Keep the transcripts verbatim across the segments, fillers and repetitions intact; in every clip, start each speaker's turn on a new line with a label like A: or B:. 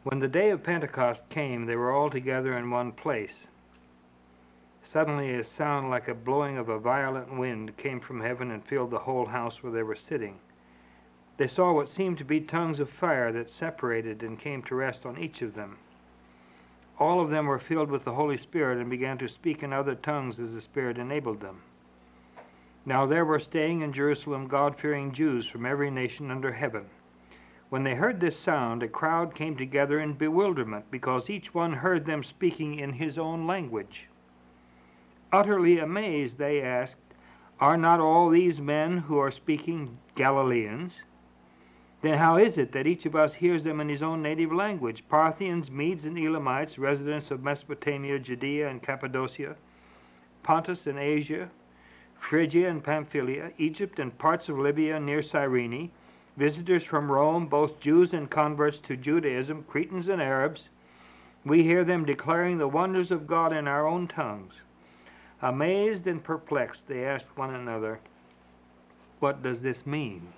A: When the day of Pentecost came, they were all together in one place. Suddenly a sound like a blowing of a violent wind came from heaven and filled the whole house where they were sitting. They saw what seemed to be tongues of fire that separated and came to rest on each of them. All of them were filled with the Holy Spirit and began to speak in other tongues as the Spirit enabled them. Now there were staying in Jerusalem God-fearing Jews from every nation under heaven. When they heard this sound, a crowd came together in bewilderment, because each one heard them speaking in his own language. Utterly amazed, they asked, "Are not all these men who are speaking Galileans? Then how is it that each of us hears them in his own native language? Parthians, Medes, and Elamites, residents of Mesopotamia, Judea, and Cappadocia, Pontus and Asia, Phrygia and Pamphylia, Egypt, and parts of Libya near Cyrene, visitors from Rome, both Jews and converts to Judaism, Cretans and Arabs, we hear them declaring the wonders of God in our own tongues." Amazed and perplexed, they asked one another, "What does this mean?"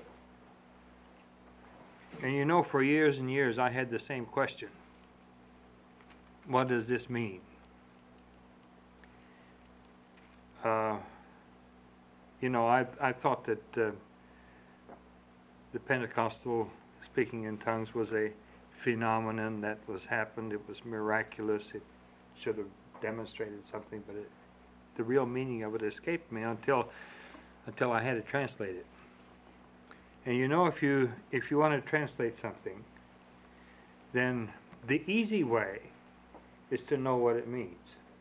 A: And you know, for years and years I had the same question. What does this mean? Uh, you know, I I thought that uh, the Pentecostal speaking in tongues was a phenomenon that was happened. It was miraculous. It should have demonstrated something, but it, the real meaning of it escaped me until until I had to translate it. And you know, if you if you want to translate something, then the easy way is to know what it means.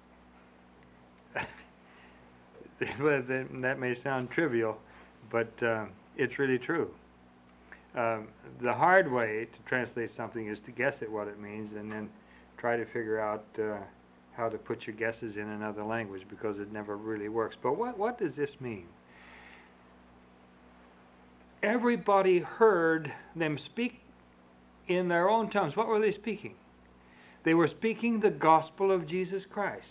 A: That may sound trivial, but uh, it's really true. Um, the hard way to translate something is to guess at what it means and then try to figure out uh, how to put your guesses in another language, because it never really works. But what, what does this mean? Everybody heard them speak in their own tongues. What were they speaking? They were speaking the gospel of Jesus Christ.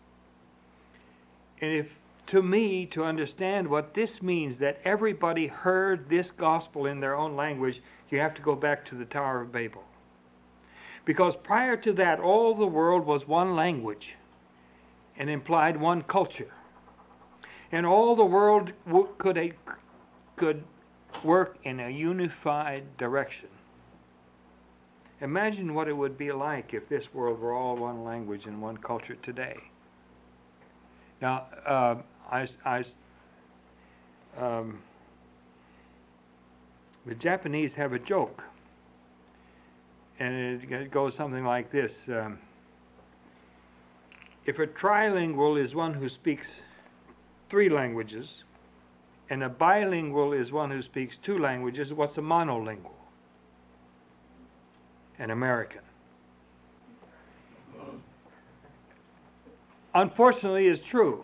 A: And if, to me, to understand what this means, that everybody heard this gospel in their own language, you have to go back to the Tower of Babel. Because prior to that, all the world was one language and implied one culture. And all the world w- could, a, could work in a unified direction. Imagine what it would be like if this world were all one language and one culture today. Now, uh, I, I, um, the Japanese have a joke, and it, it goes something like this. Um, if a trilingual is one who speaks three languages, and a bilingual is one who speaks two languages, what's a monolingual? An American. Unfortunately, it's true.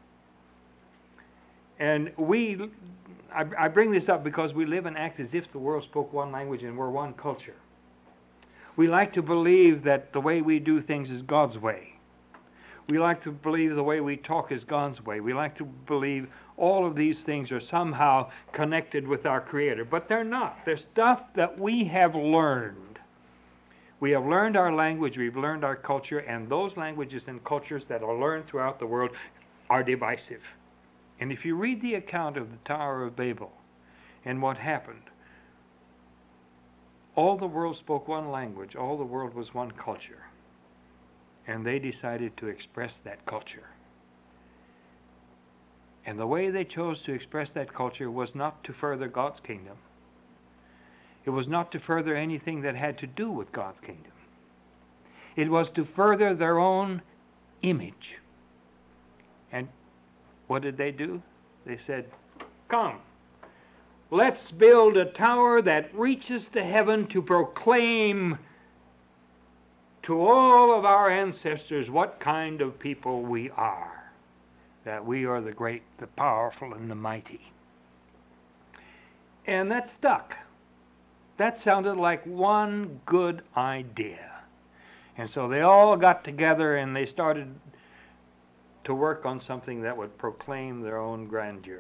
A: And we, I, I bring this up because we live and act as if the world spoke one language and we're one culture. We like to believe that the way we do things is God's way. We like to believe the way we talk is God's way. We like to believe all of these things are somehow connected with our Creator, but they're not. They're stuff that we have learned. We have learned our language, we've learned our culture, and those languages and cultures that are learned throughout the world are divisive. And if you read the account of the Tower of Babel and what happened, all the world spoke one language, all the world was one culture, and they decided to express that culture. And the way they chose to express that culture was not to further God's kingdom. It was not to further anything that had to do with God's kingdom. It was to further their own image. And what did they do? They said, "Come, let's build a tower that reaches to heaven to proclaim to all of our ancestors what kind of people we are, that we are the great, the powerful, and the mighty." And that stuck. That sounded like one good idea. And so they all got together and they started to work on something that would proclaim their own grandeur.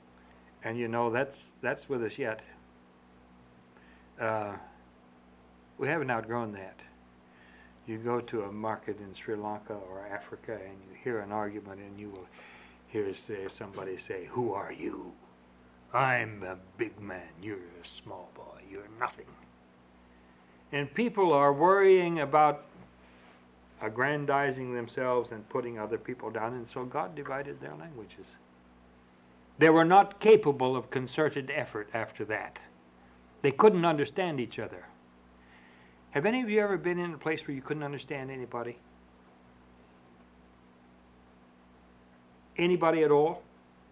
A: And you know, that's that's with us yet. Uh, We haven't outgrown that. You go to a market in Sri Lanka or Africa and you hear an argument and you will hear say, somebody say, "Who are you? I'm a big man. You're a small boy. You're nothing." And people are worrying about aggrandizing themselves and putting other people down, and so God divided their languages. They were not capable of concerted effort after that. They couldn't understand each other. Have any of you ever been in a place where you couldn't understand anybody? Anybody at all?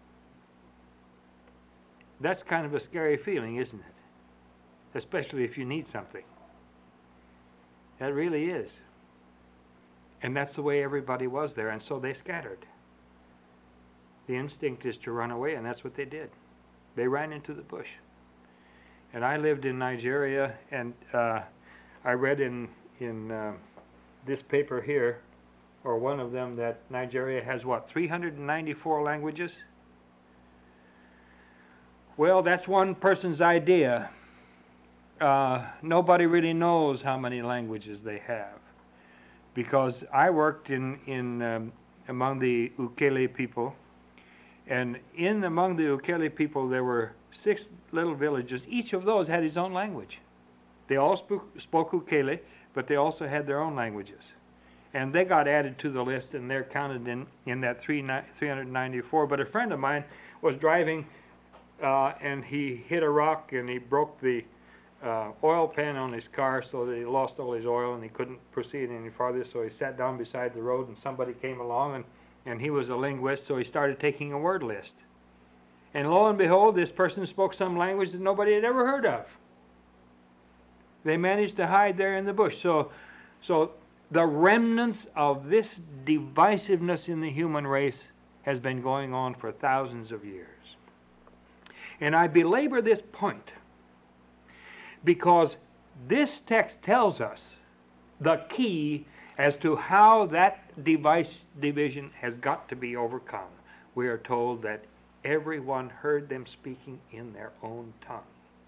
A: That's kind of a scary feeling, isn't it? Especially if you need something. That really is. And that's the way everybody was there, and so they scattered. The instinct is to run away, and that's what they did. They ran into the bush. And I lived in Nigeria, and uh, I read in, in uh, this paper here, or one of them, that Nigeria has, what, three hundred ninety-four languages? Well, that's one person's idea. Uh, nobody really knows how many languages they have. Because I worked in, in um, among the Ukele people, and in among the Ukele people there were six little villages. Each of those had his own language. They all spoke, spoke Ukele, but they also had their own languages. And they got added to the list, and they're counted in, in that three hundred ninety-four. But a friend of mine was driving, uh, and he hit a rock, and he broke the uh, oil pan on his car, so that he lost all his oil, and he couldn't proceed any farther. So he sat down beside the road, and somebody came along, and, and he was a linguist, so he started taking a word list. And lo and behold, this person spoke some language that nobody had ever heard of. They managed to hide there in the bush. So, so the remnants of this divisiveness in the human race has been going on for thousands of years. And I belabor this point because this text tells us the key as to how that device division has got to be overcome. We are told that everyone heard them speaking in their own tongue.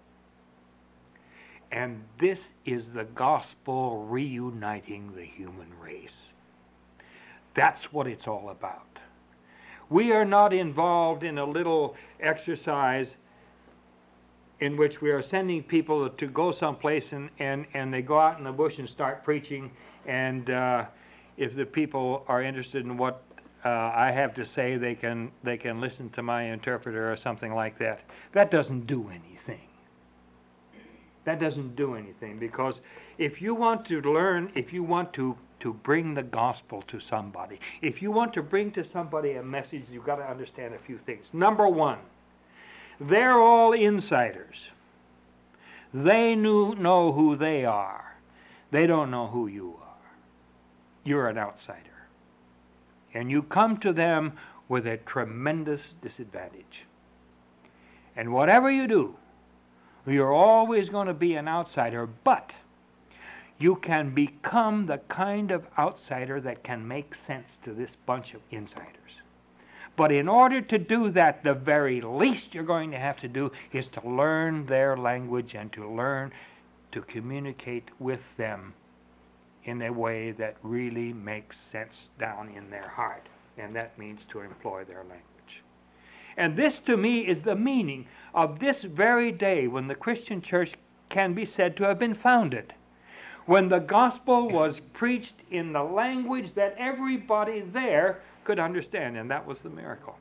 A: And this is the gospel reuniting the human race. That's what it's all about. We are not involved in a little exercise in which we are sending people to go someplace and, and, and they go out in the bush and start preaching, and uh, if the people are interested in what uh, I have to say, they can, they can listen to my interpreter or something like that. That doesn't do anything. That doesn't do anything, because if you want to learn, if you want to, to bring the gospel to somebody, if you want to bring to somebody a message, you've got to understand a few things. Number one, they're all insiders. They knew, know who they are. They don't know who you are. You're an outsider. And you come to them with a tremendous disadvantage. And whatever you do, you're always going to be an outsider, but you can become the kind of outsider that can make sense to this bunch of insiders. But in order to do that, the very least you're going to have to do is to learn their language and to learn to communicate with them in a way that really makes sense down in their heart. And that means to employ their language. And this, to me, is the meaning of this very day when the Christian church can be said to have been founded. When the gospel was preached in the language that everybody there could understand, and that was the miracle.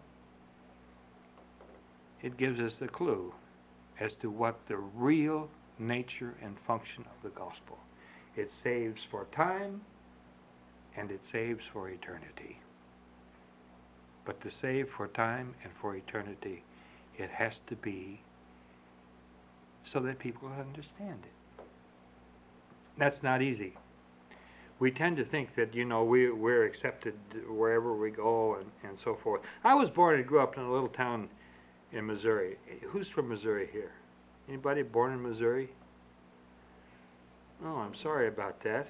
A: It gives us a clue as to what the real nature and function of the gospel. It saves for time, and it saves for eternity. But to save for time and for eternity, it has to be so that people understand it. That's not easy. We tend to think that, you know, we, we're accepted wherever we go and, and so forth. I was born and grew up in a little town in Missouri. Who's from Missouri here? Anybody born in Missouri? Oh, I'm sorry about that.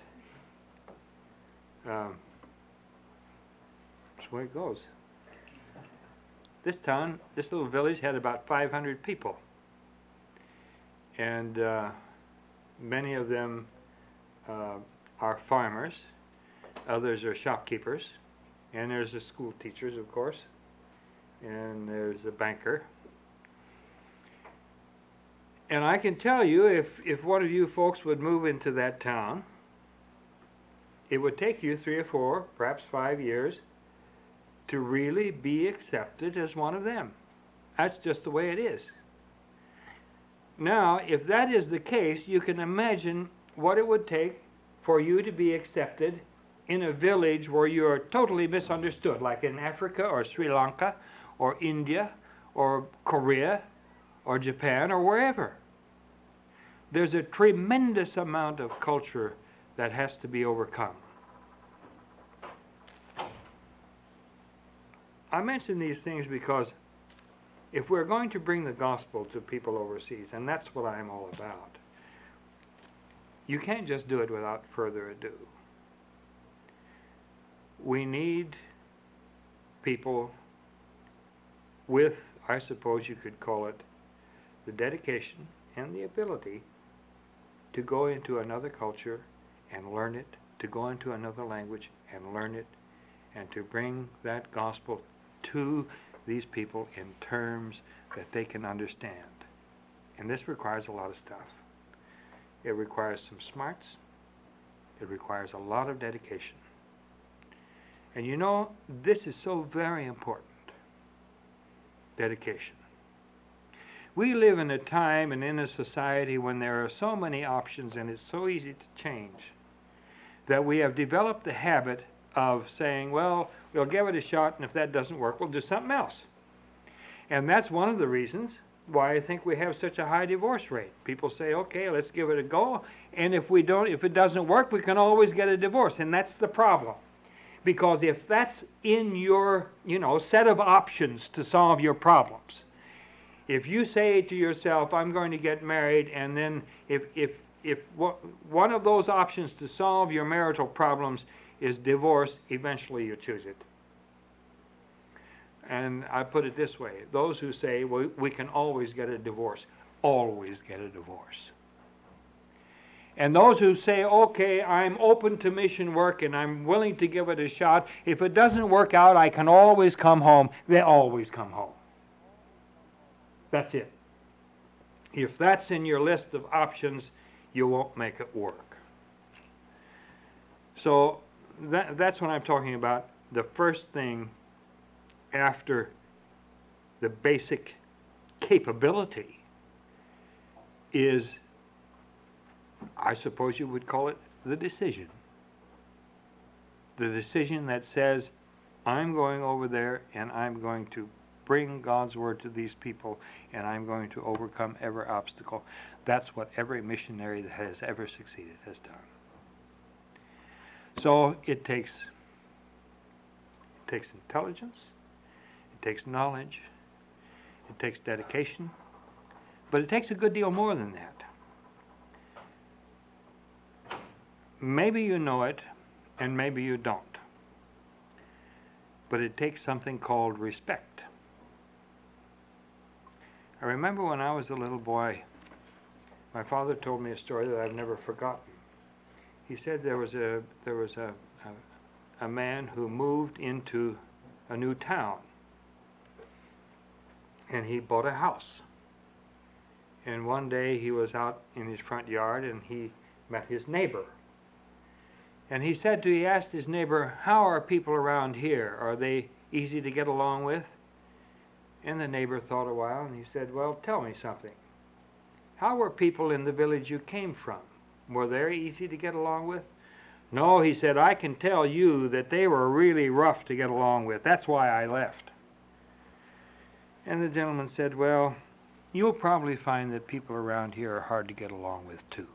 A: Um, that's the way it goes. This town, this little village had about five hundred people. And uh, many of them are farmers, others are shopkeepers, and there's the school teachers, of course, and there's a banker. And I can tell you, if, if one of you folks would move into that town, it would take you three or four, perhaps five years to really be accepted as one of them. That's just the way it is. Now, if that is the case, you can imagine what it would take for you to be accepted in a village where you are totally misunderstood, like in Africa or Sri Lanka or India or Korea or Japan or wherever. There's a tremendous amount of culture that has to be overcome. I mention these things because if we're going to bring the gospel to people overseas, and that's what I'm all about, you can't just do it without further ado. We need people with, I suppose you could call it, the dedication and the ability to go into another culture and learn it, to go into another language and learn it, and to bring that gospel to these people in terms that they can understand. And this requires a lot of stuff. It requires some smarts. It requires a lot of dedication. And you know, this is so very important. Dedication. We live in a time and in a society when there are so many options and it's so easy to change that we have developed the habit of saying, well, we'll give it a shot, and if that doesn't work, we'll do something else. And that's one of the reasons why I think we have such a high divorce rate. People say, okay, let's give it a go, and if we don't, if it doesn't work, we can always get a divorce, and that's the problem. Because if that's in your, you know, set of options to solve your problems, if you say to yourself, I'm going to get married, and then if if if one of those options to solve your marital problems is divorce, eventually you choose it. And I put it this way, those who say, well, we can always get a divorce, always get a divorce. And those who say, okay, I'm open to mission work and I'm willing to give it a shot, if it doesn't work out, I can always come home, they always come home. That's it. If that's in your list of options, you won't make it work. So that, that's what I'm talking about. The first thing after the basic capability is, I suppose you would call it, the decision. The decision that says, I'm going over there and I'm going to bring God's word to these people and I'm going to overcome every obstacle. That's what every missionary that has ever succeeded has done. So it takes, it takes intelligence, it takes knowledge, it takes dedication, but it takes a good deal more than that. Maybe you know it, and maybe you don't. But it takes something called respect. I remember when I was a little boy, my father told me a story that I've never forgotten. He said there was a there was a a, a man who moved into a new town, and he bought a house. And one day he was out in his front yard and he met his neighbor. And he said to, he asked his neighbor, how are people around here? Are they easy to get along with? And the neighbor thought a while and he said, well, tell me something. How were people in the village you came from? Were they easy to get along with? No, he said, I can tell you that they were really rough to get along with. That's why I left. And the gentleman said, well, you'll probably find that people around here are hard to get along with too.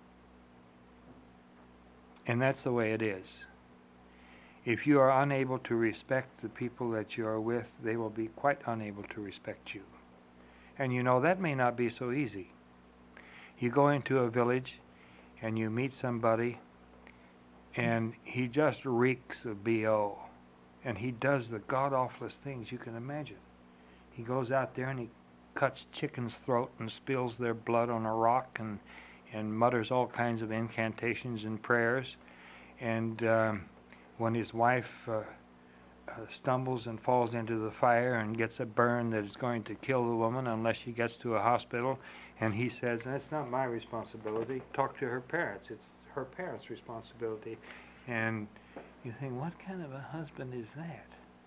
A: And that's the way it is. If you are unable to respect the people that you are with, they will be quite unable to respect you. And you know, that may not be so easy. You go into a village and you meet somebody and he just reeks of B O and he does the god-awfulest things you can imagine. He goes out there and he cuts chicken's throat and spills their blood on a rock and, and mutters all kinds of incantations and prayers. and um, when his wife uh, uh, stumbles and falls into the fire and gets a burn that is going to kill the woman unless she gets to a hospital, and he says, that's not my responsibility, talk to her parents, it's her parents' responsibility. And you think, what kind of a husband is that?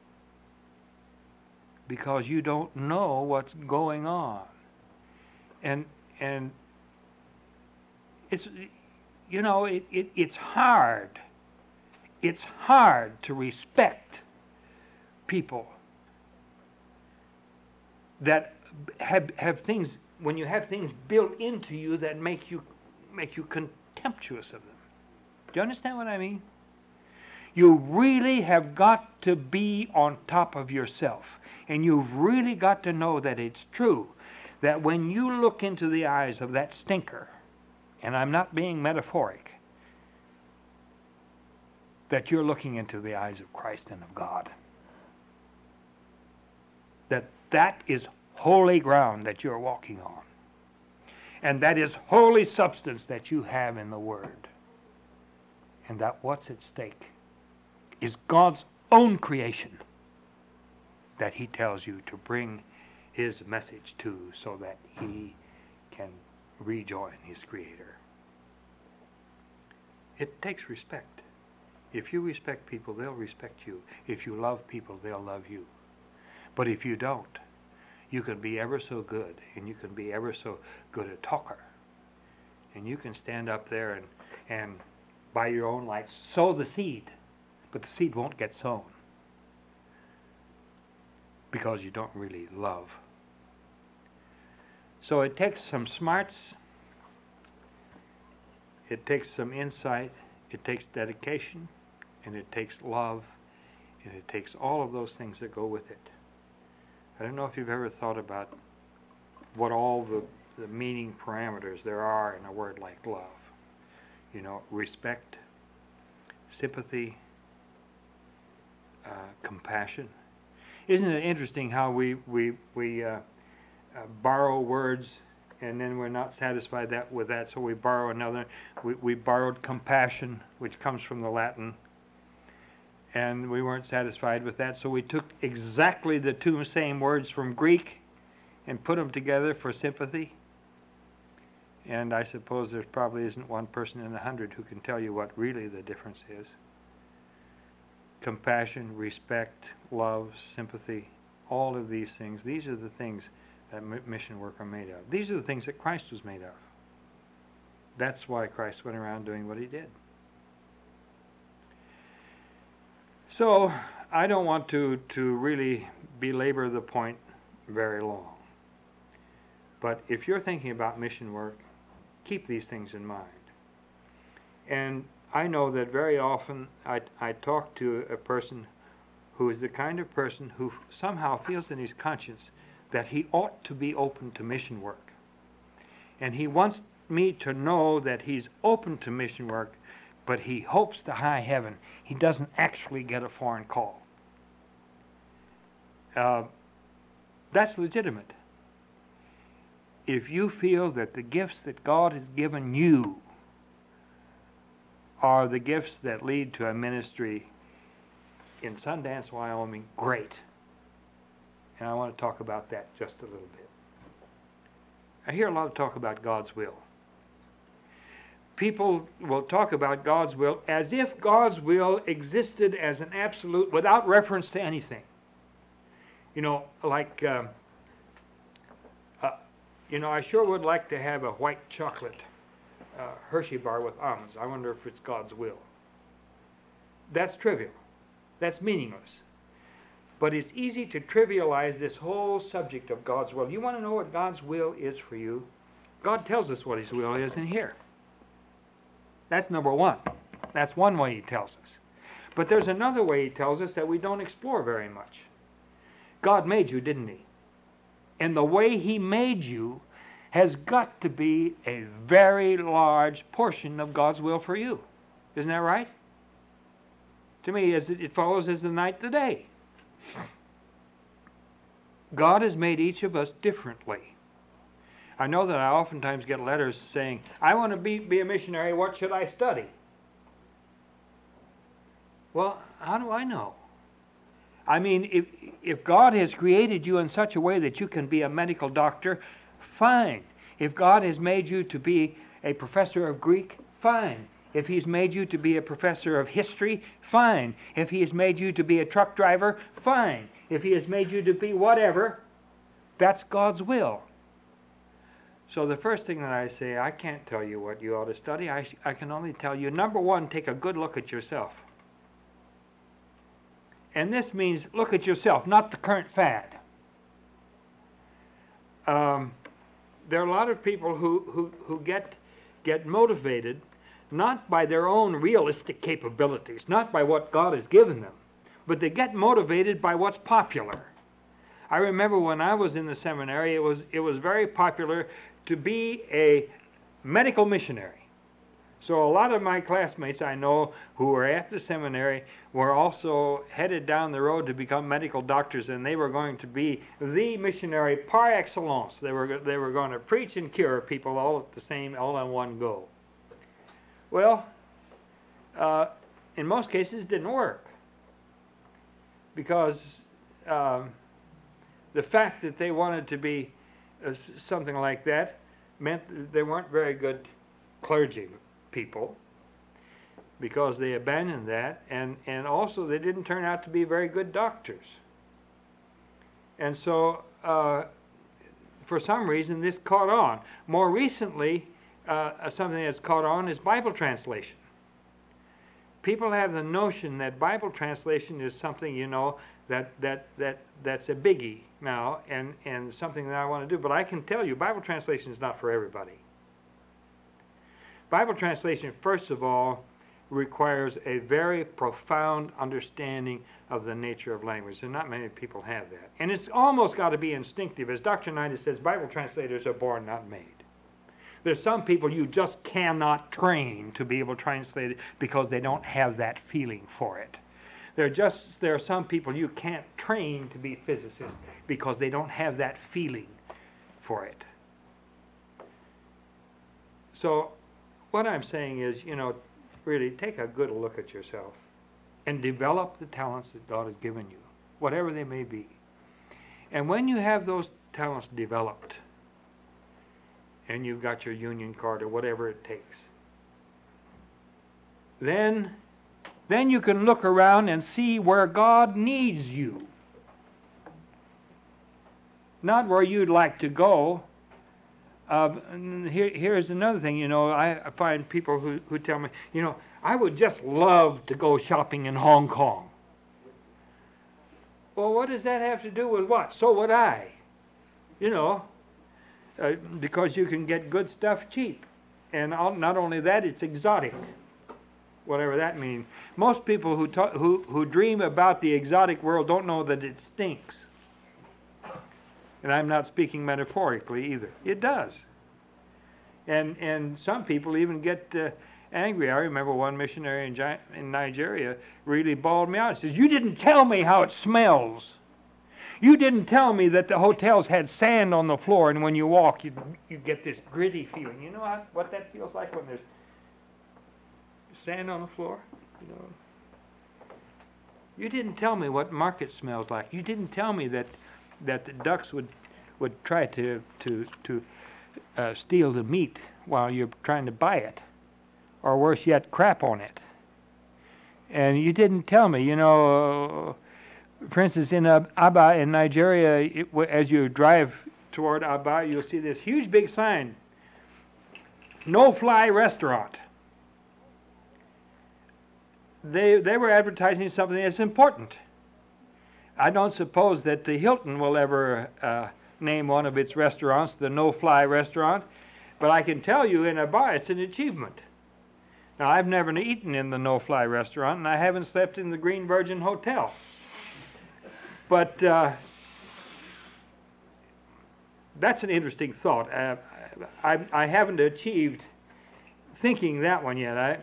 A: Because you don't know what's going on. And and it's, you know, it, it it's hard. It's hard to respect people that have have things, when you have things built into you that make you make you contemptuous of them. Do you understand what I mean? You really have got to be on top of yourself. And you've really got to know that it's true, that when you look into the eyes of that stinker, and I'm not being metaphoric, that you're looking into the eyes of Christ and of God. That that is holy ground that you're walking on. And that is holy substance that you have in the Word. And that what's at stake is God's own creation that He tells you to bring His message to, so that He can rejoin His Creator. It takes respect. If you respect people, they'll respect you. If you love people, they'll love you. But if you don't, you can be ever so good, and you can be ever so good a talker, and you can stand up there and, and by your own lights sow the seed, but the seed won't get sown because you don't really love. So it takes some smarts, it takes some insight, it takes dedication, and it takes love, and it takes all of those things that go with it. I don't know if you've ever thought about what all the, the meaning parameters there are in a word like love. You know, respect, sympathy, uh, compassion. Isn't it interesting how we, we, we uh, uh, borrow words and then we're not satisfied that with that, so we borrow another. We, we borrowed compassion, which comes from the Latin, and we weren't satisfied with that, so we took exactly the two same words from Greek and put them together for sympathy. And I suppose there probably isn't one person in a hundred who can tell you what really the difference is. Compassion, respect, love, sympathy, all of these things, these are the things that mission work are made of. These are the things that Christ was made of. That's why Christ went around doing what He did. So, I don't want to, to really belabor the point very long. But if you're thinking about mission work, keep these things in mind. And I know that very often I, I talk to a person who is the kind of person who somehow feels in his conscience that he ought to be open to mission work. And he wants me to know that he's open to mission work, but he hopes to high heaven he doesn't actually get a foreign call. Uh, that's legitimate. If you feel that the gifts that God has given you are the gifts that lead to a ministry in Sundance, Wyoming, great. And I want to talk about that just a little bit. I hear a lot of talk about God's will. People will talk about God's will as if God's will existed as an absolute without reference to anything. You know, like, um, uh, you know, I sure would like to have a white chocolate uh, Hershey bar with almonds. I wonder if it's God's will. That's trivial. That's meaningless. But it's easy to trivialize this whole subject of God's will. You want to know what God's will is for you? God tells us what His will is in here. That's number one. That's one way He tells us. But there's another way He tells us that we don't explore very much. God made you, didn't He? And the way He made you has got to be a very large portion of God's will for you. Isn't that right? To me, it follows as the night the day. God has made each of us differently. I know that I oftentimes get letters saying, I want to be, be a missionary, what should I study? Well, how do I know? I mean, if if God has created you in such a way that you can be a medical doctor, fine. If God has made you to be a professor of Greek, fine. If He's made you to be a professor of history, fine. If He has made you to be a truck driver, fine. If He has made you to be whatever, that's God's will. So the first thing that I say, I can't tell you what you ought to study. I, I can only tell you, number one, take a good look at yourself. And this means look at yourself, not the current fad. Um, there are a lot of people who, who, who get, get motivated not by their own realistic capabilities, not by what God has given them, but they get motivated by what's popular. I remember when I was in the seminary, it was, it was very popular to be a medical missionary. So a lot of my classmates I know who were at the seminary were also headed down the road to become medical doctors, and they were going to be the missionary par excellence. They were, they were going to preach and cure people all at the same, all in one go. Well, uh, in most cases it didn't work, because um, the fact that they wanted to be uh, something like that meant that they weren't very good clergy people, because they abandoned that, and, and also they didn't turn out to be very good doctors. And so, uh, for some reason, this caught on. More recently, uh, something that's caught on is Bible translation. People have the notion that Bible translation is something, you know, that, that, that, that's a biggie now, and, and something that I want to do. But I can tell you, Bible translation is not for everybody. Bible translation, first of all, requires a very profound understanding of the nature of language, and not many people have that. And it's almost got to be instinctive. As Doctor Nida says, Bible translators are born, not made. There's some people you just cannot train to be able to translate it because they don't have that feeling for it. There are just there are some people you can't train to be physicists because they don't have that feeling for it. So what I'm saying is, you know, really take a good look at yourself and develop the talents that God has given you, whatever they may be. And when you have those talents developed, and you've got your union card or whatever it takes, then, then you can look around and see where God needs you. Not where you'd like to go. Uh, here, here's another thing, you know, I find people who, who tell me, you know, I would just love to go shopping in Hong Kong. Well, what does that have to do with what? So would I. You know, uh, because you can get good stuff cheap. And not only that, it's exotic, whatever that means. Most people who, ta- who, who dream about the exotic world don't know that it stinks. And I'm not speaking metaphorically either. It does. And and some people even get uh, angry. I remember one missionary in, Gi- in Nigeria really bawled me out. He says, "You didn't tell me how it smells. You didn't tell me that the hotels had sand on the floor, and when you walk, you you get this gritty feeling." You know how, what that feels like when there's sand on the floor? You know. You didn't tell me what market smells like. You didn't tell me that that the ducks would would try to to to uh, steal the meat while you're trying to buy it, or worse yet, crap on it. And you didn't tell me, you know. Uh, for instance, in uh, Aba in Nigeria, it, as you drive toward Aba, you'll see this huge big sign: "No-fly restaurant." They they were advertising something that's important. I don't suppose that the Hilton will ever uh, name one of its restaurants the no-fly restaurant, but I can tell you in Aba it's an achievement. Now, I've never eaten in the no-fly restaurant, and I haven't slept in the Green Virgin Hotel. But uh, that's an interesting thought. Uh, I, I haven't achieved thinking that one yet. I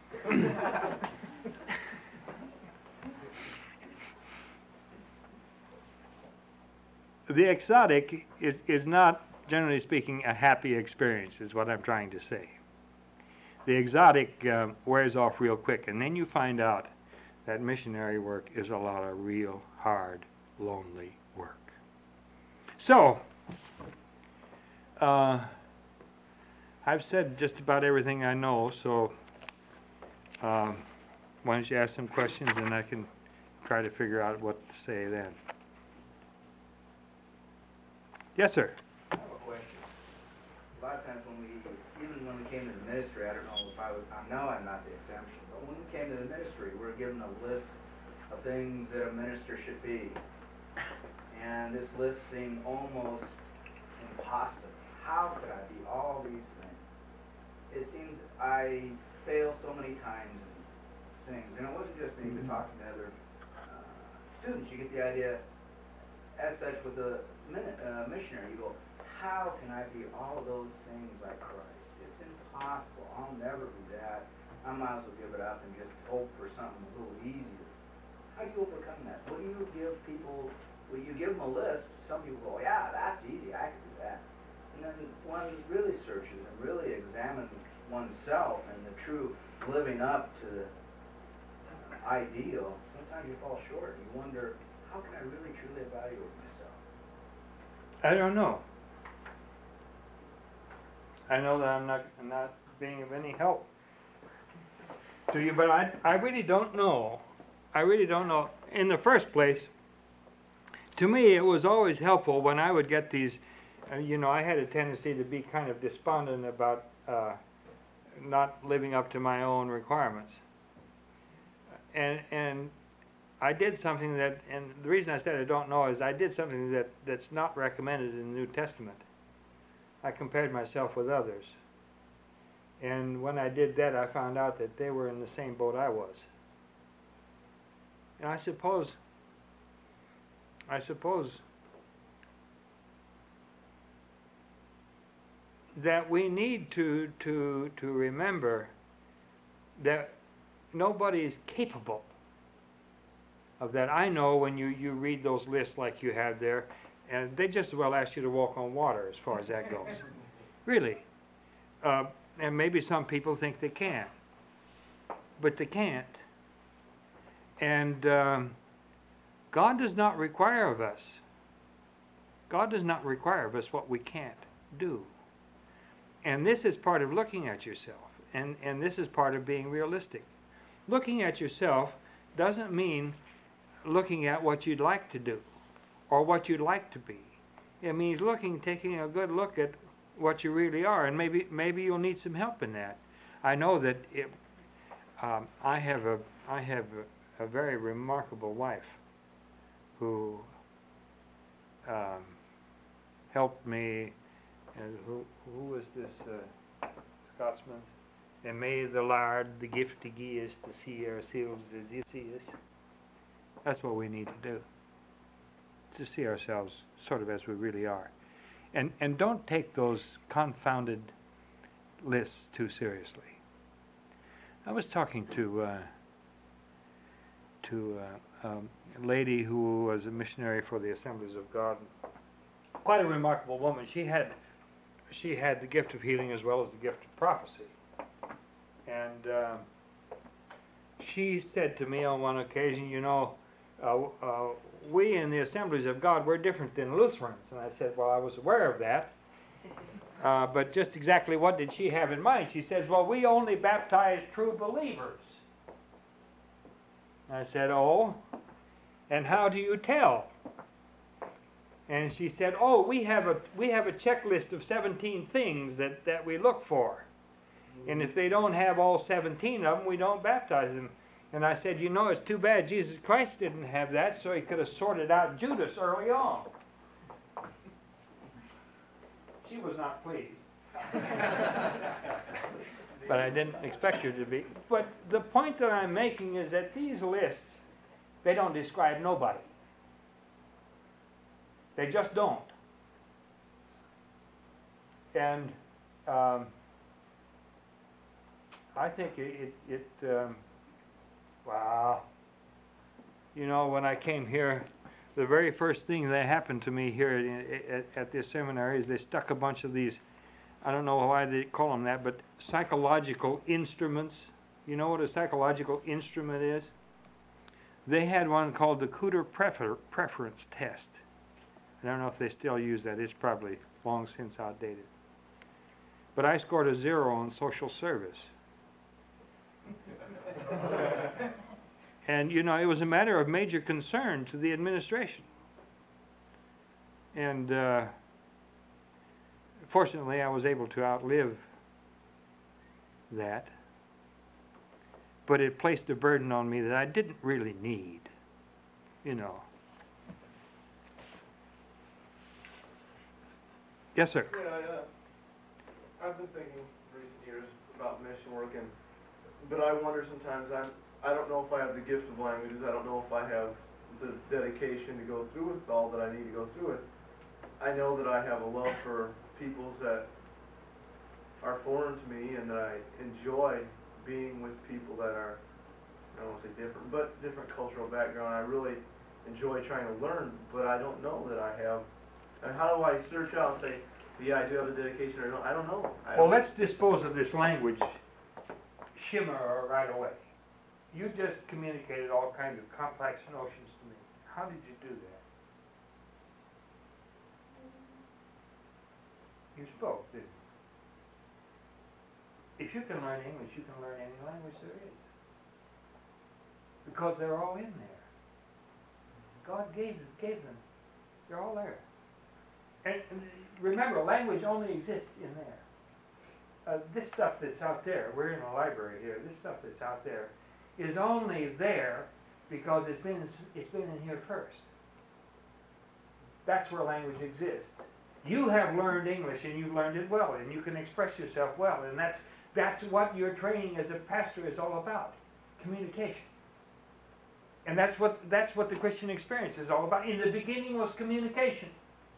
A: The exotic is, is not, generally speaking, a happy experience, is what I'm trying to say. The exotic uh, wears off real quick, and then you find out that missionary work is a lot of real hard, lonely work. So, uh, I've said just about everything I know, so um, why don't you ask some questions and I can try to figure out what to say then. Yes, sir.
B: I have a question. A lot of times when we, even when we came to the ministry, I don't know if I was, I know I'm not the exemption, but when we came to the ministry, we were given a list of things that a minister should be. And this list seemed almost impossible. How could I be all these things? It seems I fail so many times in things. And it wasn't just me, but talking to other uh, students, you get the idea. As such, with the uh, missionary, you go, how can I be all of those things like Christ? It's impossible. I'll never be that. I might as well give it up and just hope for something a little easier. How do you overcome that? What do you give people? Well, you give them a list. Some people go, yeah, that's easy. I can do that. And then one really searches and really examines oneself and the true living up to the ideal. Sometimes you fall short and you wonder, how can I really truly evaluate myself?
A: I don't know. I know that I'm not I'm not being of any help to you, but I I really don't know. I really don't know. In the first place, to me, it was always helpful when I would get these. Uh, you know, I had a tendency to be kind of despondent about uh, not living up to my own requirements, and and. I did something that, and the reason I said I don't know is I did something that, that's not recommended in the New Testament. I compared myself with others. And when I did that, I found out that they were in the same boat I was. And I suppose, I suppose that we need to, to, to remember that nobody is capable of that. I know when you, you read those lists like you have there, and they just as well ask you to walk on water as far as that goes. Really. Uh, and maybe some people think they can, but they can't. And um, God does not require of us, God does not require of us what we can't do. And this is part of looking at yourself, and, and this is part of being realistic. Looking at yourself doesn't mean looking at what you'd like to do or what you'd like to be. It means looking, taking a good look at what you really are, and maybe maybe you'll need some help in that. I know that it, um, I have a I have a, a very remarkable wife who um, helped me. And who who was this uh, Scotsman? And may the Lord the gift to give us to see ourselves as He sees us. That's what we need to do, to see ourselves sort of as we really are. And and don't take those confounded lists too seriously. I was talking to uh, to uh, um, a lady who was a missionary for the Assemblies of God. Quite a remarkable woman. She had she had the gift of healing as well as the gift of prophecy. And uh, she said to me on one occasion, you know, Uh, uh, we in the Assemblies of God, we're different than Lutherans. And I said, well, I was aware of that. Uh, but just exactly what did she have in mind? She says, well, we only baptize true believers. I said, oh, and how do you tell? And she said, oh, we have a we have a checklist of seventeen things that, that we look for. And if they don't have all seventeen of them, we don't baptize them. And I said, you know, it's too bad Jesus Christ didn't have that, so he could have sorted out Judas early on. She was not pleased. But I didn't expect her to be. But the point that I'm making is that these lists, they don't describe nobody. They just don't. And um, I think it, it, it um, wow. You know, when I came here, the very first thing that happened to me here at, at, at this seminary is they stuck a bunch of these, I don't know why they call them that, but psychological instruments. You know what a psychological instrument is? they had one called the Cooter Prefer- Preference Test. I don't know if they still use that. It's probably long since outdated. But I scored a zero on social service. And, you know, it was a matter of major concern to the administration. And uh, fortunately, I was able to outlive that. But it placed a burden on me that I didn't really need, you know. Yes, sir.
C: Yeah, I, uh, I've been thinking in recent years about mission work, and but I wonder sometimes, I'm, I don't know if I have the gift of languages, I don't know if I have the dedication to go through with all that I need to go through with. I know that I have a love for peoples that are foreign to me, and that I enjoy being with people that are, I don't want to say different, but different cultural background. I really enjoy trying to learn, but I don't know that I have. And how do I search out and say, yeah, I do have a dedication, or no, I don't know. I
A: Well,
C: don't-
A: let's dispose of this language shimmer right away. You just communicated all kinds of complex notions to me. How did you do that? You spoke, didn't you? If you can learn English, you can learn any language there is. Because they're all in there. God gave, gave them. They're all there. And, and remember, language only exists in there. Uh, this stuff that's out there, we're in a library here, this stuff that's out there is only there because it's been, it's been in here first. That's where language exists. You have learned English and you've learned it well, and you can express yourself well, and that's, that's what your training as a pastor is all about, communication. And that's what, that's what the Christian experience is all about. In the beginning was communication.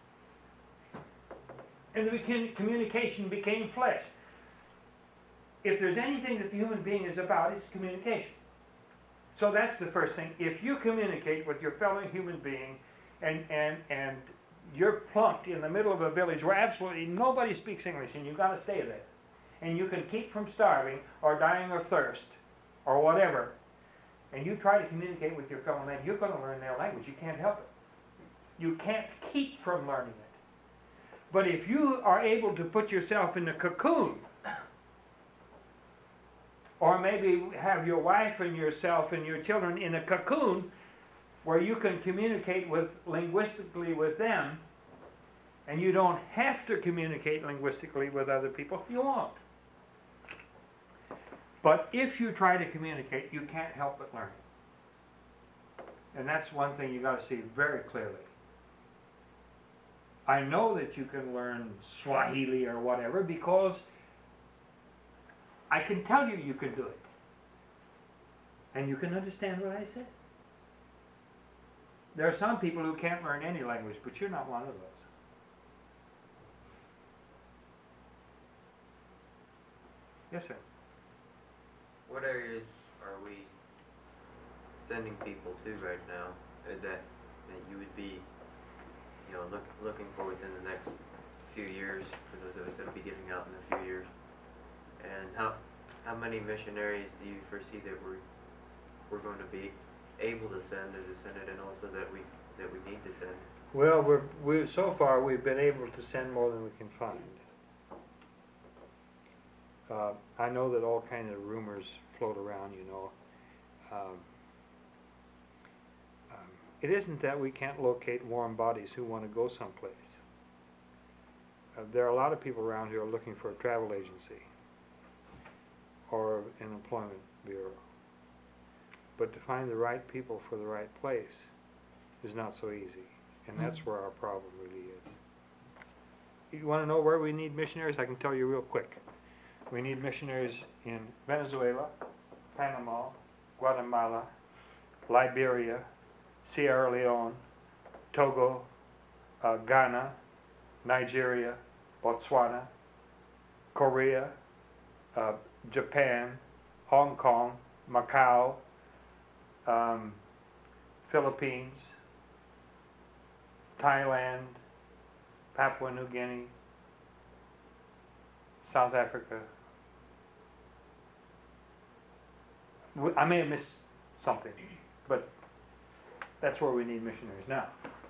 A: And the begin- communication became flesh. If there's anything that the human being is about, it's communication. So that's the first thing. If you communicate with your fellow human being, and, and, and you're plunked in the middle of a village where absolutely nobody speaks English, and you've got to stay there, and you can keep from starving or dying of thirst or whatever, and you try to communicate with your fellow man, you're going to learn their language. You can't help it. You can't keep from learning it. But if you are able to put yourself in a cocoon, or maybe have your wife and yourself and your children in a cocoon where you can communicate with linguistically with them, and you don't have to communicate linguistically with other people, you won't. But if you try to communicate, you can't help but learn. And that's one thing you got to see very clearly. I know that you can learn Swahili or whatever because I can tell you you can do it. And you can understand what I said. There are some people who can't learn any language, but you're not one of those. Yes, sir.
D: What areas are we sending people to right now uh, that that you would be, you know, look, looking for within the next few years, for those of us that will be giving out in a few years? And how how many missionaries do you foresee that we're we're going to be able to send as a synod, and also that we that we need to send?
A: Well, we're we so far we've been able to send more than we can find. Uh, I know that all kinds of rumors float around, you know. Um, um, it isn't that we can't locate warm bodies who want to go someplace. Uh, there are a lot of people around who are looking for a travel agency or an employment bureau. But to find the right people for the right place is not so easy. And that's where our problem really is. You want to know where we need missionaries? I can tell you real quick. We need missionaries in Venezuela, Panama, Guatemala, Liberia, Sierra Leone, Togo, uh, Ghana, Nigeria, Botswana, Korea, uh, Japan, Hong Kong, Macau, um, Philippines, Thailand, Papua New Guinea, South Africa. I may have missed something, but That's where we need missionaries now.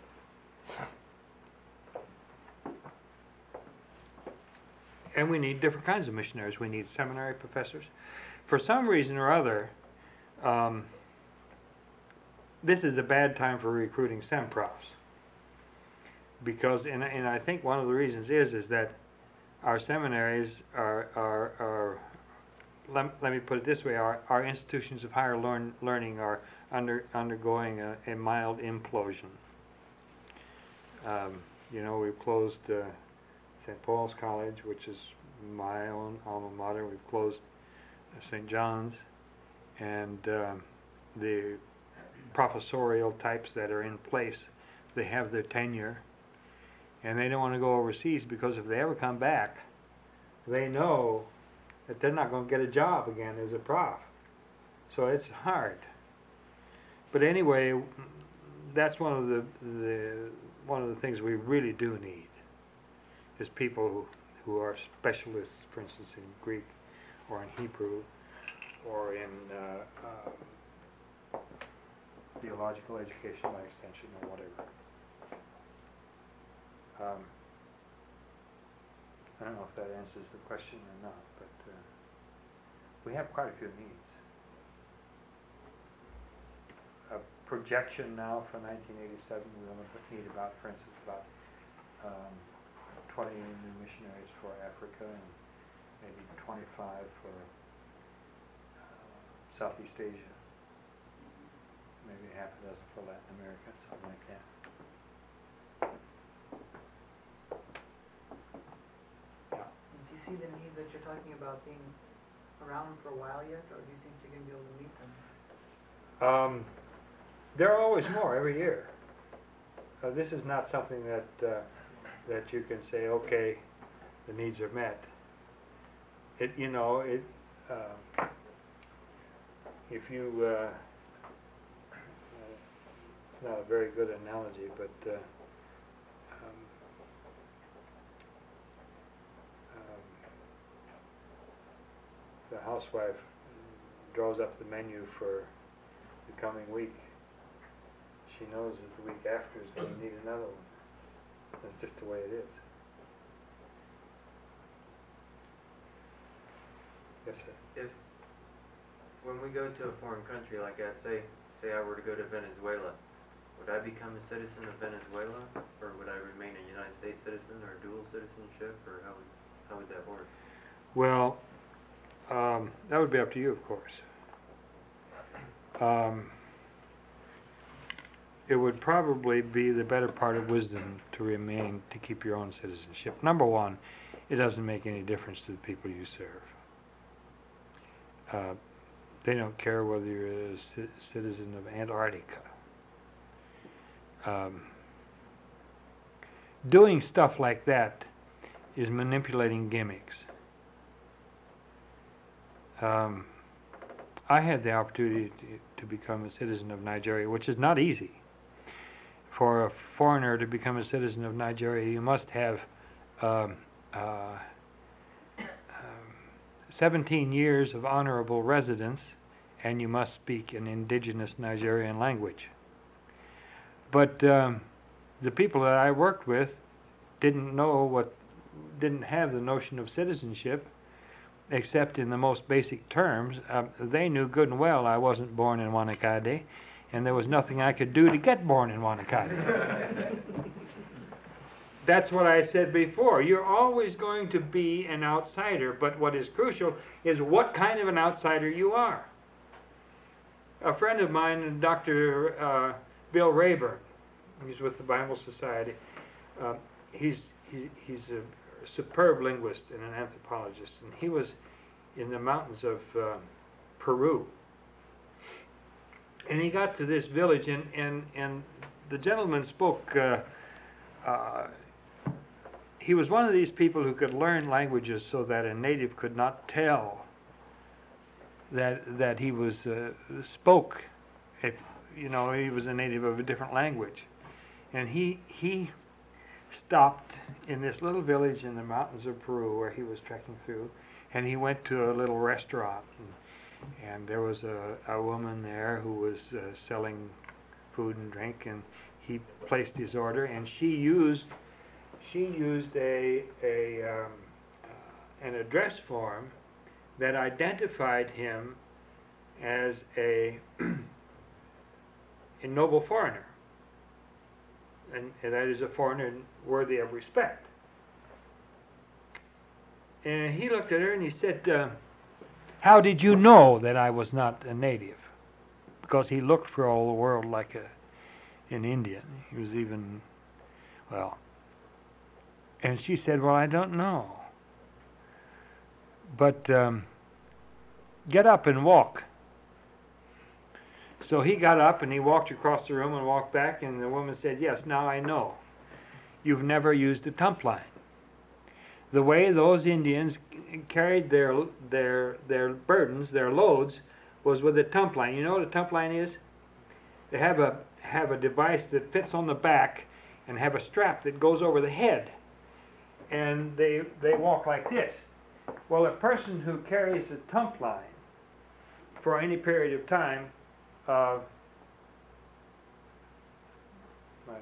A: And we need different kinds of missionaries. We need seminary professors. For some reason or other, um, this is a bad time for recruiting sem-profs. Because, and, and I think one of the reasons is, is that our seminaries are, are, are let, let me put it this way, our, our institutions of higher learn, learning are under, undergoing a, a mild implosion. Um, you know, we've closed uh, Saint Paul's College, which is my own alma mater. We've closed uh, Saint John's, and um, the professorial types that are in place, they have their tenure, and they don't want to go overseas, because if they ever come back, they know that they're not going to get a job again as a prof. So it's hard. But anyway, that's one of the, the one of the things we really do need, is people who, who are specialists, for instance, in Greek or in Hebrew or in uh, uh, theological education by extension or whatever. Um, I don't know if that answers the question or not, but uh, we have quite a few needs. A projection now for nineteen eighty-seven, we only need about, for instance, about um, twenty new missionaries for Africa and maybe twenty-five for uh, Southeast Asia, maybe half a dozen for Latin America, something like that.
E: Do you see the need that you're talking about being around for a while yet, or do you think you're going to be able to meet them?
A: Um, there are always more every year. Uh, this is not something that uh, that you can say, okay, the needs are met. It, you know, it. Uh, if you, uh, it's not a very good analogy, but uh, um, um, the housewife draws up the menu for the coming week. She knows that the week after is going to need another one. That's just the way it is. Yes, sir.
D: If, when we go to a foreign country like that, say, say I were to go to Venezuela, would I become a citizen of Venezuela, or would I remain a United States citizen, or dual citizenship, or how would, how would that work?
A: Well, um, that would be up to you, of course. Um, it would probably be the better part of wisdom to remain, to keep your own citizenship. Number one, it doesn't make any difference to the people you serve. Uh, they don't care whether you're a c citizen of Antarctica. Um, doing stuff like that is manipulating gimmicks. Um, I had the opportunity to, to become a citizen of Nigeria, which is not easy. For a foreigner to become a citizen of Nigeria, you must have um, uh, um, seventeen years of honorable residence, and you must speak an indigenous Nigerian language. But um, the people that I worked with didn't know what, didn't have the notion of citizenship, except in the most basic terms. Um, they knew good and well I wasn't born in Wanakade, and there was nothing I could do to get born in Wanakade. That's what I said before. You're always going to be an outsider, but what is crucial is what kind of an outsider you are. A friend of mine, Doctor Uh, Bill Rayburn, he's with the Bible Society. Uh, he's, he, he's a superb linguist and an anthropologist, and he was in the mountains of uh, Peru. And he got to this village, and, and, and the gentleman spoke, uh, uh, he was one of these people who could learn languages so that a native could not tell that, that he was, uh, spoke, if, you know, he was a native of a different language. And he, he stopped in this little village in the mountains of Peru where he was trekking through, and he went to a little restaurant, and, and there was a, a woman there who was uh, selling food and drink, and he placed his order, and she used she used a a um, uh, an address form that identified him as a a noble foreigner, and, and that is a foreigner worthy of respect. And he looked at her and he said, uh, "How did you know that I was not a native?" Because he looked for all the world like a an Indian. He was even, well. And she said, "Well, I don't know. But um, get up and walk." So he got up and he walked across the room and walked back, and the woman said, "Yes, now I know. You've never used a tump line. The way those Indians carried their their their burdens, their loads, was with a tump line. You know what a tump line is? They have a have a device that fits on the back and have a strap that goes over the head, and they they walk like this. Well, a person who carries a tump line for any period of time, uh, right.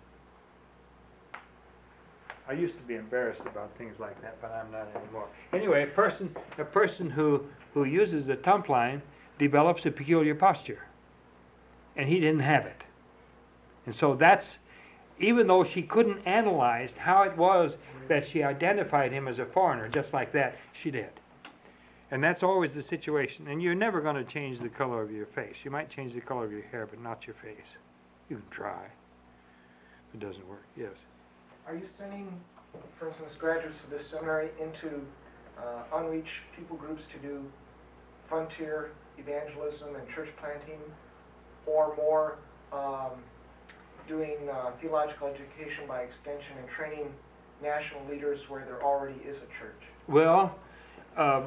A: I used to be embarrassed about things like that, but I'm not anymore. Anyway, a person a person who who uses a tump line develops a peculiar posture, and he didn't have it. And so that's, even though she couldn't analyze how it was that she identified him as a foreigner, just like that, she did. And that's always the situation. And you're never going to change the color of your face. You might change the color of your hair, but not your face. You can try. It doesn't work. Yes.
F: Are you sending, for instance, graduates of this seminary into uh, unreached people groups to do frontier evangelism and church planting, or more um, doing uh, theological education by extension and training national leaders where there already is a church?
A: Well, uh,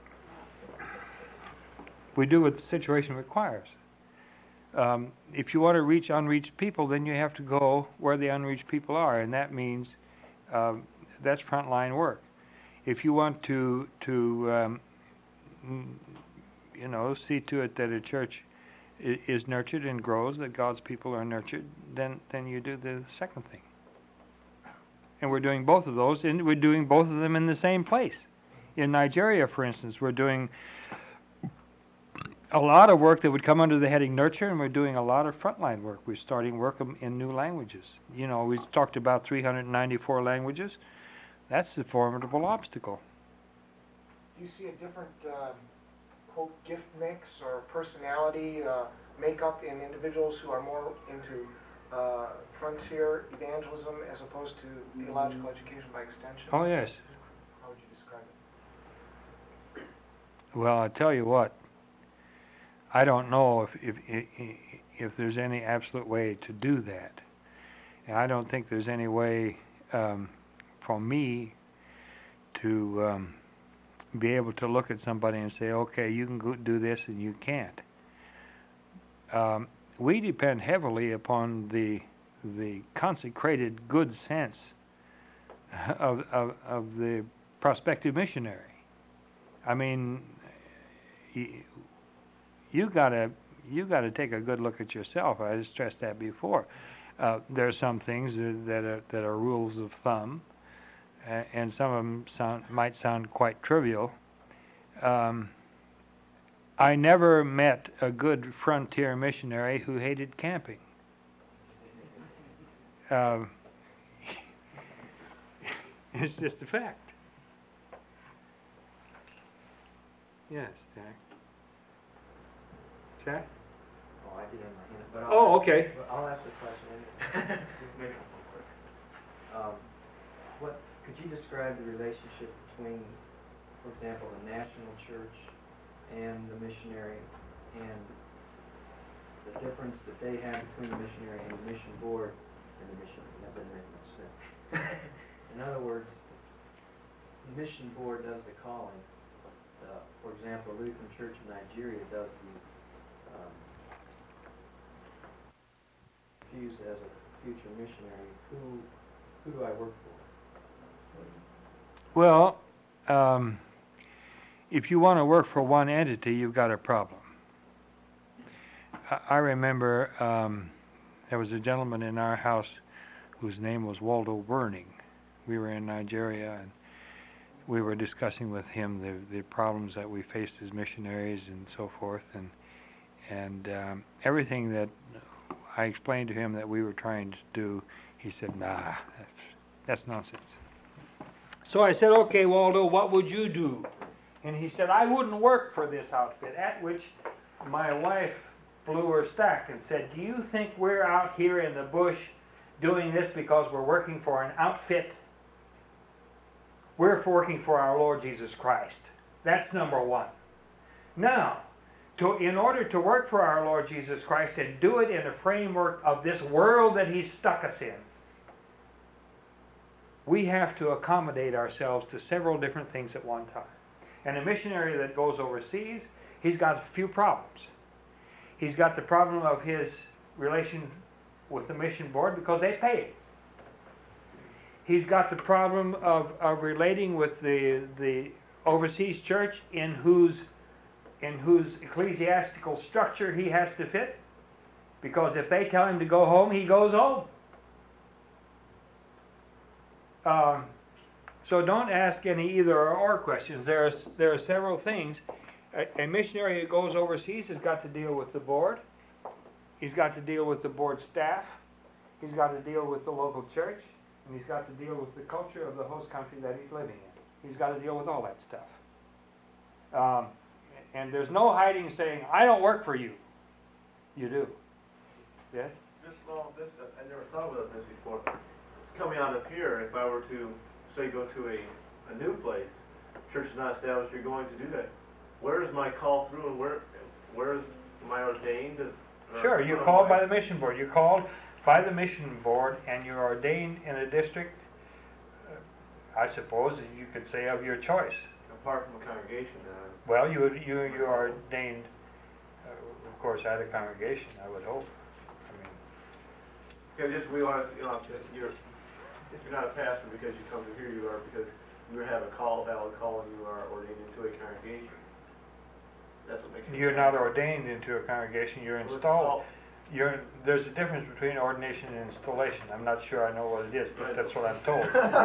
A: we do what the situation requires. Um, if you want to reach unreached people, then you have to go where the unreached people are, and that means um, that's frontline work. If you want to to um, you know, see to it that a church i- is nurtured and grows, that God's people are nurtured, then then you do the second thing. And we're doing both of those, and we're doing both of them in the same place. In Nigeria, for instance, we're doing a lot of work that would come under the heading nurture, and we're doing a lot of frontline work. We're starting work in new languages. You know, we talked about three hundred ninety-four languages. That's a formidable obstacle.
F: Do you see a different, uh, quote, gift mix or personality uh, makeup in individuals who are more into uh, frontier evangelism as opposed to theological education by extension?
A: Oh, yes.
F: How would you describe it?
A: Well, I tell you what, I don't know if if if, if there's any absolute way to do that. And I don't think there's any way um, for me to um, be able to look at somebody and say, okay, you can go do this and you can't. Um, we depend heavily upon the the consecrated good sense of of, of the prospective missionary. I mean, you, you gotta you gotta take a good look at yourself. I stressed that before. Uh, there are some things that are that are rules of thumb, uh, and some of them sound might sound quite trivial. Um, I never met a good frontier missionary who hated camping. Um, it's just a fact. Yes, Jack. Jack?
G: Oh, I did have my hand, but I'll.
A: Oh,
G: ask-
A: okay.
G: but I'll ask the question. Make it real quick. Um, what, could you describe the relationship between, for example, the national church and the missionary, and the difference that they have between the missionary and the mission board and the missionary? That doesn't make much sense. In other words, the mission board does the calling. Uh, for example, Lutheran Church in Nigeria does the um, fuse as a future missionary. Who who do I work for?
A: Well, um, if you want to work for one entity, you've got a problem. I, I remember um, there was a gentleman in our house whose name was Waldo Burning. We were in Nigeria, and we were discussing with him the the problems that we faced as missionaries and so forth, and and um, everything that I explained to him that we were trying to do, he said, "Nah, that's that's nonsense." So I said, "Okay, Waldo, what would you do?" And he said, "I wouldn't work for this outfit." At which my wife blew her stack and said, "Do you think we're out here in the bush doing this because we're working for an outfit? We're working for our Lord Jesus Christ. That's number one. Now, to, in order to work for our Lord Jesus Christ and do it in the framework of this world that He's stuck us in, we have to accommodate ourselves to several different things at one time. And a missionary that goes overseas, he's got a few problems. He's got the problem of his relation with the mission board because they pay him. He's got the problem of, of relating with the the overseas church in whose in whose ecclesiastical structure he has to fit, because if they tell him to go home, he goes home. Um, so don't ask any either or, or questions. There are there are several things. A, a missionary who goes overseas has got to deal with the board. He's got to deal with the board staff. He's got to deal with the local church. And he's got to deal with the culture of the host country that he's living in. He's got to deal with all that stuff. Um, and there's no hiding saying, "I don't work for you." You do. Yes?
C: Just, well, this, I never thought about this before. Coming out of here, if I were to, say, go to a, a new place, church is not established, you're going to do that. Where is my call through, and where, where is, am I ordained? As,
A: Sure, you're called by the mission board. You're called by the mission board, and you're ordained in a district, uh, I suppose you could say, of your choice.
C: Apart from a congregation, then.
A: Well, you would- you you are ordained, uh, of course, at a congregation, I would hope. I mean,
C: Okay, just we want to, you know, if you're, if you're not a pastor because you come to here, you are because you have a call, valid call, and you are ordained into a congregation. That's what makes it.
A: you're not ordained into a congregation. You're
C: Well, it's
A: installed.
C: all-
A: You're, there's a difference between ordination and installation. I'm not sure I know what it is, but that's what I'm told.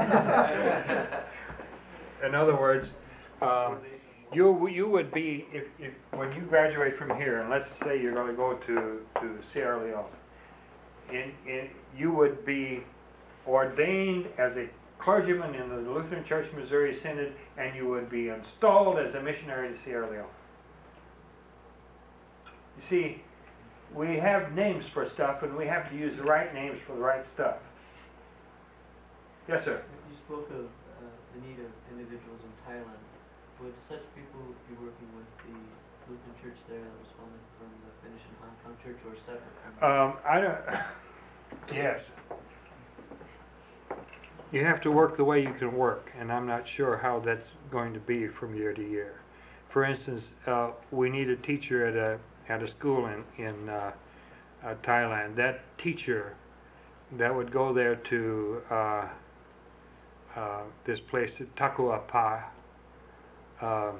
A: In other words, um, you you would be, if, if when you graduate from here, and let's say you're going to go to, to Sierra Leone, in, in, you would be ordained as a clergyman in the Lutheran Church Missouri Synod, and you would be installed as a missionary to Sierra Leone. You see, we have names for stuff, and we have to use the right names for the right stuff. Yes, sir.
H: You spoke of uh, the need of individuals in Thailand. Would such people be working with the Lutheran church there that was founded from the Finnish and Hong Kong church, or separate from
A: Um, I don't. Yes. You have to work the way you can work, and I'm not sure how that's going to be from year to year. For instance, uh, we need a teacher at a at a school in in uh, uh, Thailand. That teacher that would go there to uh, uh, this place, Takuapa. Um,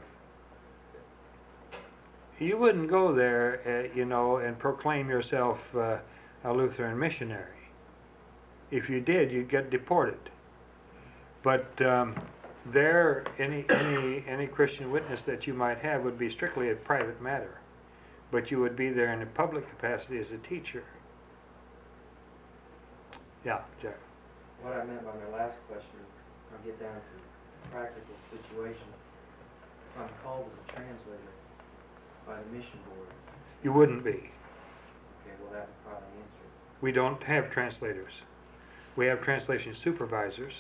A: you wouldn't go there, uh, you know, and proclaim yourself uh, a Lutheran missionary. If you did, you'd get deported. But um, there, any any any Christian witness that you might have would be strictly a private matter. But you would be there in a public capacity as a teacher. Yeah, Jack.
G: What I meant by my last question, I'll get down to a practical situation. If I'm called as a translator by the mission board,
A: You wouldn't be.
G: okay, well, that would probably answer it.
A: We don't have translators. We have translation supervisors.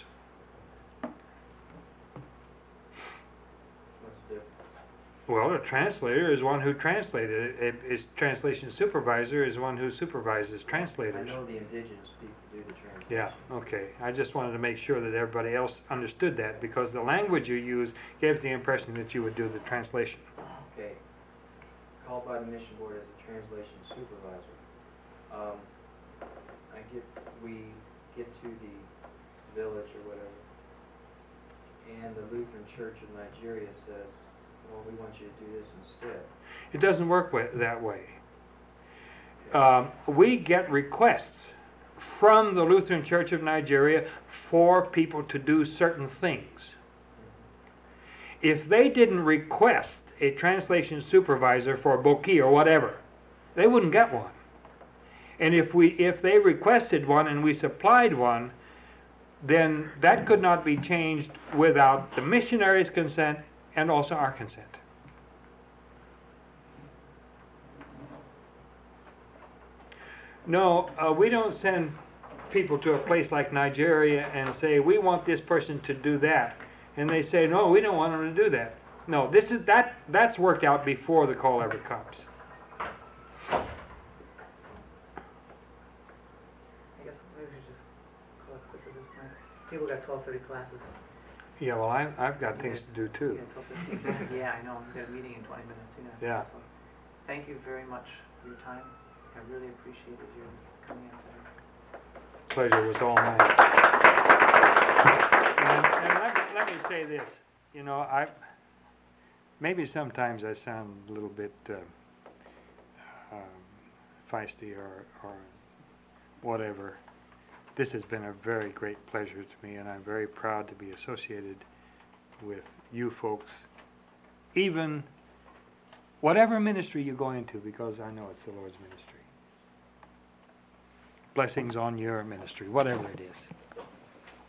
G: What's the difference?
A: Well, a translator is one who translated. A, a, a translation supervisor is one who supervises
G: I
A: translators.
G: know the indigenous people do the translation.
A: Yeah, okay. I just wanted to make sure that everybody else understood that, because the language you use gives the impression that you would do the translation.
G: Okay. Called by the mission board as a translation supervisor. Um, I get, we get to the village or whatever, and the Lutheran Church of Nigeria says, well, we want you to do this instead.
A: It doesn't work wa- that way. um, we get requests from the Lutheran Church of Nigeria for people to do certain things. If they didn't request a translation supervisor for Boki or whatever, they wouldn't get one. And if we, if they requested one and we supplied one, then that could not be changed without the missionaries' consent and also our consent. No, uh, we don't send people to a place like Nigeria and say, we want this person to do that. And they say, no, we don't want them to do that. No, this is, that, that's worked out before the call ever comes.
E: I guess maybe we should just call it quits at this point. People got twelve thirty classes.
A: Yeah, well, I, I've got things to do too.
E: Yeah, twelve fifteen. Yeah, I know, we've got a meeting in twenty minutes, you know.
A: Yeah.
E: So, thank you very much for your time. I really appreciated you coming in today.
A: Pleasure was all mine. And, and let, me- let me say this, you know, I, maybe sometimes I sound a little bit uh, um, feisty or, or whatever. This has been a very great pleasure to me, and I'm very proud to be associated with you folks, even whatever ministry you go into, because I know it's the Lord's ministry. Blessings on your ministry, whatever it is.